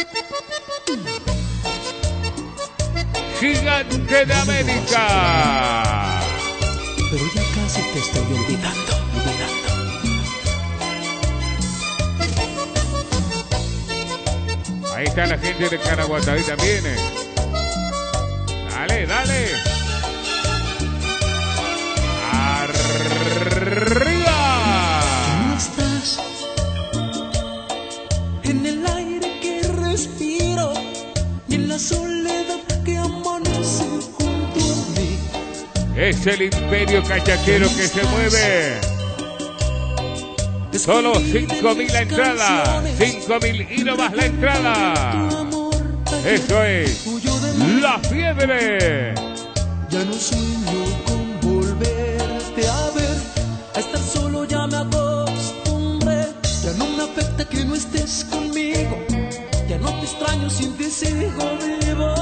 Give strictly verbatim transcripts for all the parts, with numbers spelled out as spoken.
Gigante de América. Pero ya casi te estoy olvidando, olvidando. Ahí está la gente de Caraguatá también. eh. Dale, dale. Arriba. No estás en el aire que respiro y en la soledad que amanece junto a mí. Es el imperio cachaquero que se mueve. Solo cinco mil la entrada. cinco mil y no más la entrada. Eso es La Fiebre. Ya no sueño con volverte a ver. A estar solo ya me acostumbré. Ya no me afecta que no estés conmigo. Ya no te extraño, sin ti sigo vivo.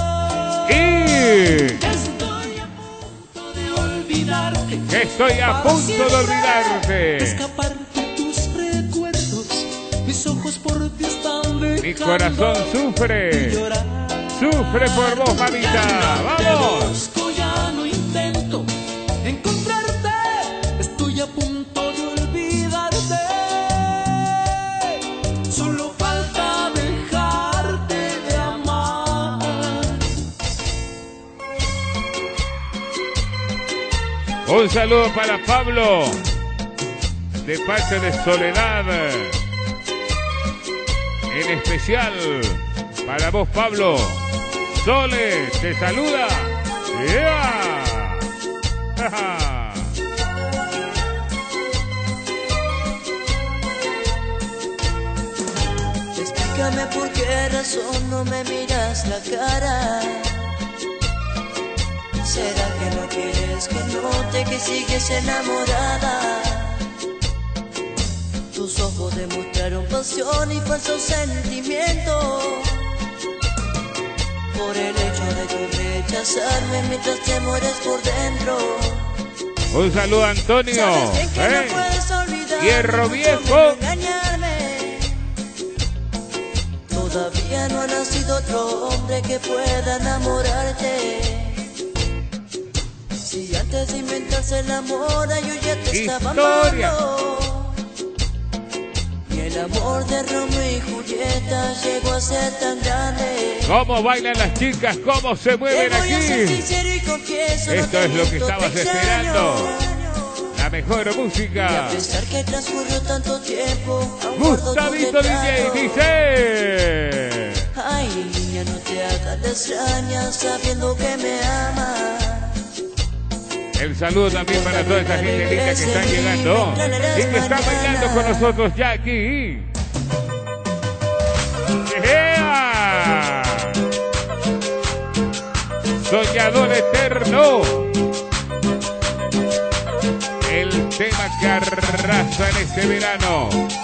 Y Estoy a punto de olvidarte. estoy a punto de olvidarte. Escapar de tus recuerdos. Mis ojos por ti están dejando. Mi corazón sufre. Llorar. Sufre por vos, mamita. ¡Vamos! Busco, ya no intento encontrarte. Estoy a punto de olvidarte. Solo falta dejarte de amar. Un saludo para Pablo, de parte de Soledad. En especial para vos, Pablo. Sole, te saluda. ¡Yeah! Explícame por qué razón no me miras la cara. ¿Será que no quieres que note que sigues enamorada? Tus ojos demostraron pasión y falso sentimiento. Por el hecho de tu rechazarme mientras te mueres por dentro. Un saludo a Antonio. Sabes bien que ¿Eh? no puedes olvidar, Hierro no viejo. puedes engañarme. Todavía no ha nacido otro hombre que pueda enamorarte. Si antes de inventarse el amor yo ya te estaba Historia. amando. Y el amor de Romeo y Julieta llegó a ser tan grande. ¿Cómo bailan las chicas? ¿Cómo se mueven Te voy a ser aquí? sincero y confieso, Esto no te es lo que miento, estabas te extraño. esperando. La mejor Y a música. pesar que transcurrió tanto tiempo, aún guardo tu Gustavito D J retrato. dice. Ay, niña, no te hagas de extraña sabiendo que me amas. El saludo también para toda esta gente linda que está llegando y que está bailando con nosotros ya aquí. ¡Yeah! Soñador eterno. El tema que arrasa en este verano.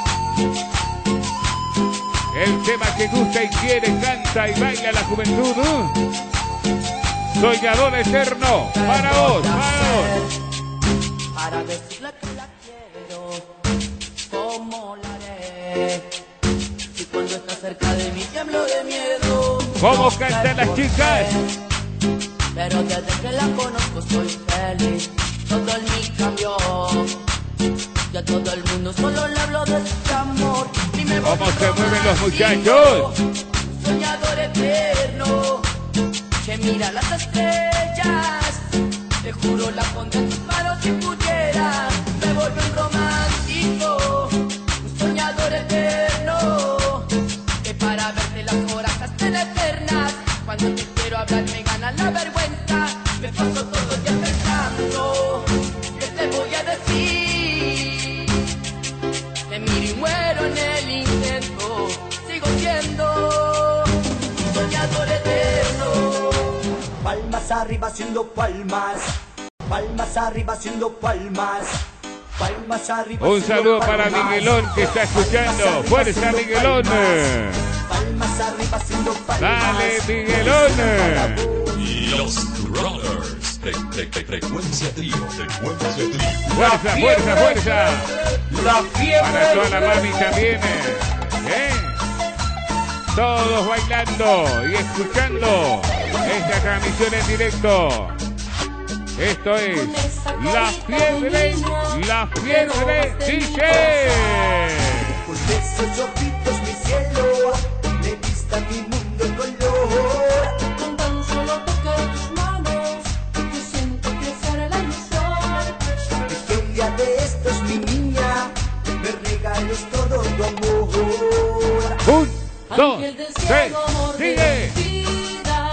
El tema que gusta y quiere, canta y baila la juventud. Soñador eterno, para vos, para vos. Para decirle que la quiero, ¿cómo la haré? Si cuando está cerca de mí tiemblo de miedo. ¿Cómo cantan las chicas? Pero desde que la conozco soy feliz. Todo en mí cambió. Ya todo el mundo solo le hablo de este amor. Y me ¿Cómo volví se mueven los romántico, muchachos? Soñador eterno que mira las estrellas. Te juro la pondré en tus manos si pudiera. Me vuelvo un romántico, un soñador eterno, que para verte las horas hacen eternas. Cuando te quiero hablar me gana la vergüenza. Me paso todo el día pensando, ¿qué te voy a decir? Te miro y muero en el intento. Sigo siendo un soñador eterno. Palmas arriba haciendo palmas, palmas arriba haciendo palmas, palmas arriba. Un saludo para palmas. Miguelón que está escuchando. ¡Fuerza, Miguelón! Palmas arriba haciendo palmas. ¡Dale, Miguelón! Los Brothers de, de, de frecuencia trío, frecuencia trío. ¡Fuerza, fuerza, fuerza! La fiebre. Para toda la mami también. ¿Eh? todos bailando y escuchando esta transmisión en directo. Esto es La Fiebre, La Fiebre D J. Con esos ojitos mi cielo, le vista mi mundo en color. Con tan solo tocar tus manos, yo siento crecer la ilusión. Es que un día de estos, mi niña, me regales todo tu amor. Un, dos, Ángel del tres, cielo, amor de sigue. mi vida.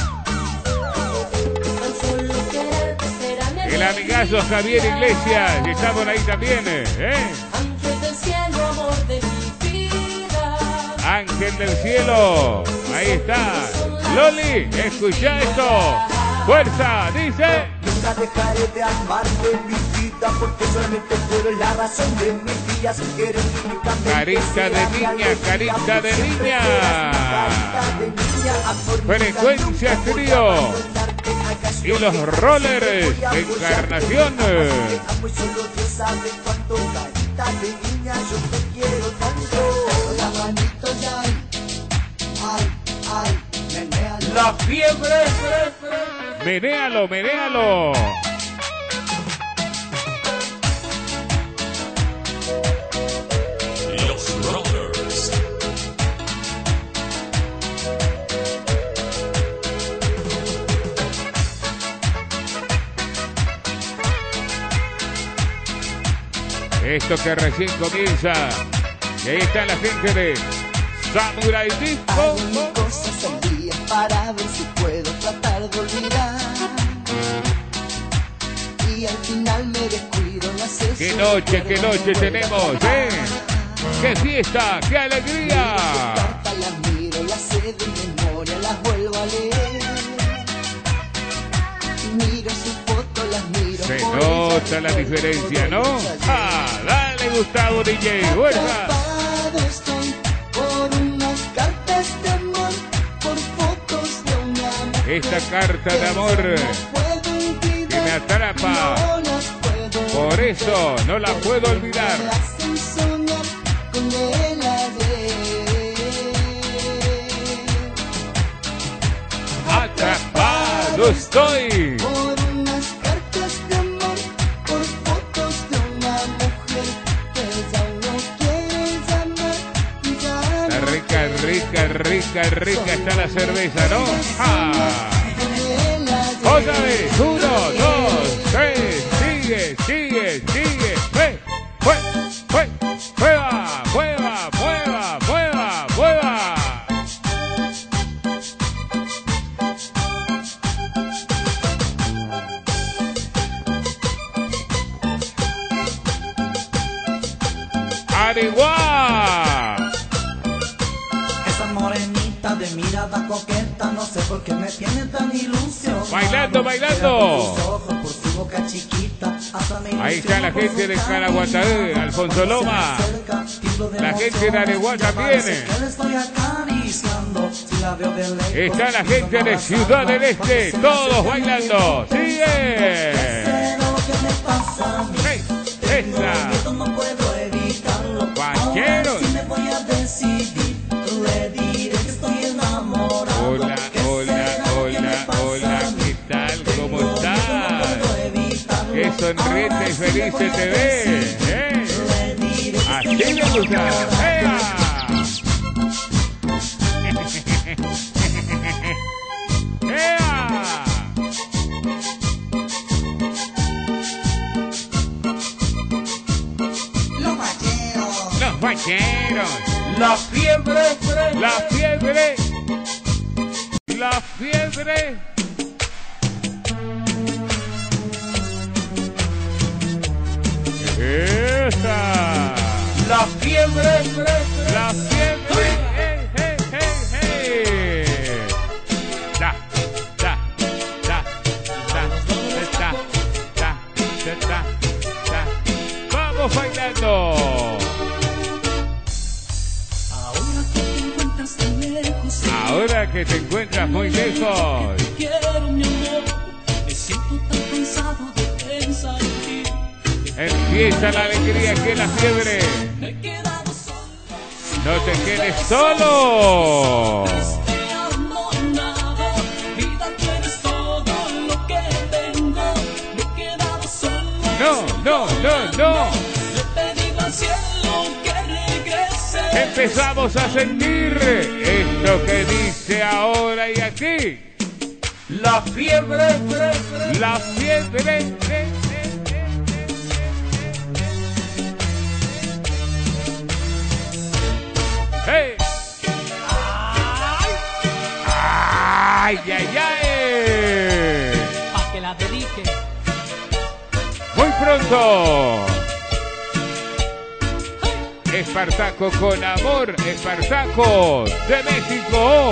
Tan solo quererte será mi El amigazo Javier Iglesias, que está por ahí también, ¿eh? Ángel del cielo, amor de mi vida. Ángel del cielo, ahí está. Loli, escucha esto. Fuerza, dice. Nunca dejaré de amarte, mi vida, porque solamente tú eres la razón de mis días. Eres únicamente Carita de niña, carita de niña. Frecuencia trío. Y los rollers de Encarnación. Muy solo Dios sabe cuánto, carita de niña, yo te quiero tanto. La manito ya, ay, ay, menéalo. La fiebre. Menéalo, menéalo. Los Rollers. Esto que recién comienza. Y ahí está la gente de Samurai Disco. Hago mil cosas al día para ver si puedo tratar de olvidar. Y al final me descuido, no sé Qué si noche, qué recuerdo noche mi tenemos, vuelta. ¿eh? ¡Qué fiesta! ¡Qué alegría! Cartas las miro, las sé de memoria, las vuelvo a leer. Miro sus fotos, las miro. Se por nota ellas la recuerdo diferencia, ¿no? todo el ¡Ah! ¡Dale, Gustavo D J! ¡Fuerza! Atrapado estoy por unas cartas de amor, por fotos de una mujer. Esta carta de amor que me atrapa. Por eso no la puedo olvidar. Me hacen soñar con el ayer. Atrapado estoy. Por unas cartas de amor, por fotos de una mujer que ya no quiere llamar, ya Está no rica, rica, rica, rica está la cerveza, ¿no? ¡Ah! Otra vez, uno, dos, tres, sigue, sigue, sigue, fue, fue, fue, mueva, mueva, mueva, mueva, mueva. ¡Arigua! Esa morenita de mirada coqueta, no sé por qué me tiene tan ilusión. Bailando, bailando. Ahí está la gente de Caraguatá, Alfonso Loma. La gente de Areguá también. Está la gente de Ciudad del Este, todos bailando. ¡Sigue! ¡Hey! ¡Esa! ¡Vaqueros! Hola, hola, hola, hola, ¿qué tal? ¿Cómo estás? ¡Qué sonriente y feliz se te ve! ¿Eh? ¡Así me gusta! ¡Ea! ¡Ea! Los vaqueros. ¡Los vaqueros! La fiebre. ¡La fiebre! ¡La fiebre! ¡Esa! La fiebre. ¡La fiebre! ¡Hey, hey, hey, hey! ¡Da, da, da, da, da, da, da, da, da! ¡Vamos bailando! Ahora que te encuentras tan lejos, Ahora que te encuentras muy lejos, te quiero, mi amor. Me siento tan cansado de pensar en ti. empieza la alegría que es la fiebre. Me he quedado solo. No te quedes solo. No, no, no, no. Empezamos a sentir esto que dice ahora y aquí. La fiebre, La fiebre. ¡Hey! ¡Ay, ay, ay! Pa' que la dedique. Muy pronto. Espartaco con amor, Espartaco de México.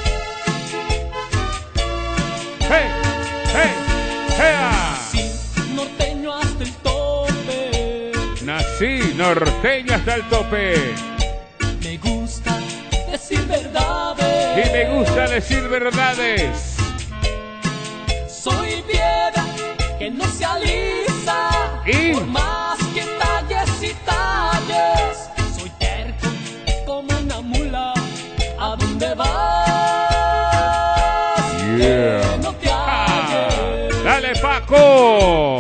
¡Hey! ¡Hey! ¡Hey! Sí, norteño hasta el tope. Nací norteño hasta el tope. Me gusta decir verdades. Y me gusta decir verdades. Soy piedra que no se alisa. ¿Y? Por más que talles y talles. Soy terco como una mula. ¿A dónde vas? Yeah. Que no te Ah, halles. ¡dale, Paco!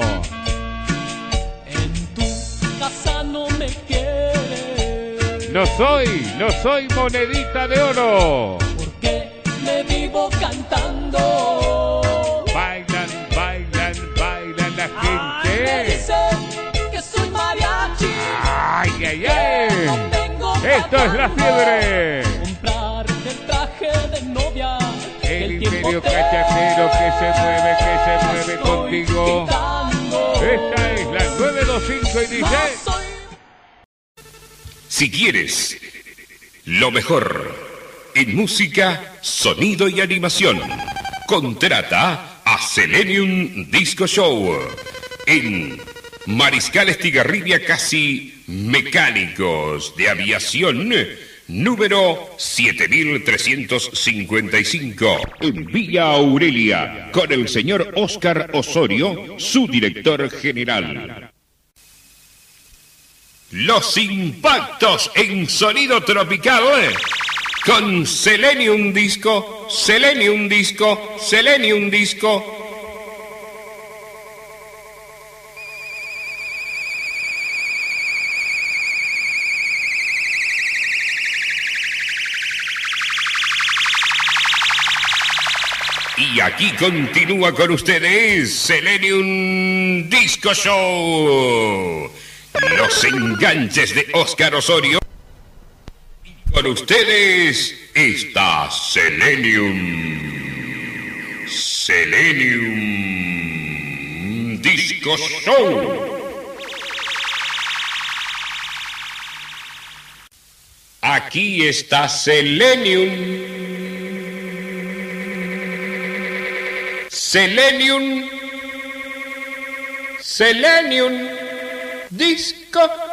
En tu casa no me quieres. No soy, no soy monedita de oro. Porque me vivo cantando. Bailan, bailan, bailan la Ay, me gente. dicen que soy mariachi. Ay, ay, No ay. tengo Esto es la fiebre. comprarte el traje de novia. que El tiempo imperio te cachacero que se mueve, que se mueve estoy contigo. quitando. Esta es la nueve dos cinco y No dice. soy Si quieres lo mejor en música, sonido y animación, contrata a Selenium Disco Show en Mariscal Estigarribia, casi mecánicos de aviación, número siete mil trescientos cincuenta y cinco, en Villa Aurelia, con el señor Óscar Osorio, su director general. Los impactos en sonido tropical con Selenium Disco, Selenium Disco, Selenium Disco. Y aquí continúa con ustedes Selenium Disco Show. Los enganches de Óscar Osorio. Y con ustedes está Selenium. Selenium Disco Show. Aquí está Selenium. Selenium. Selenium Disco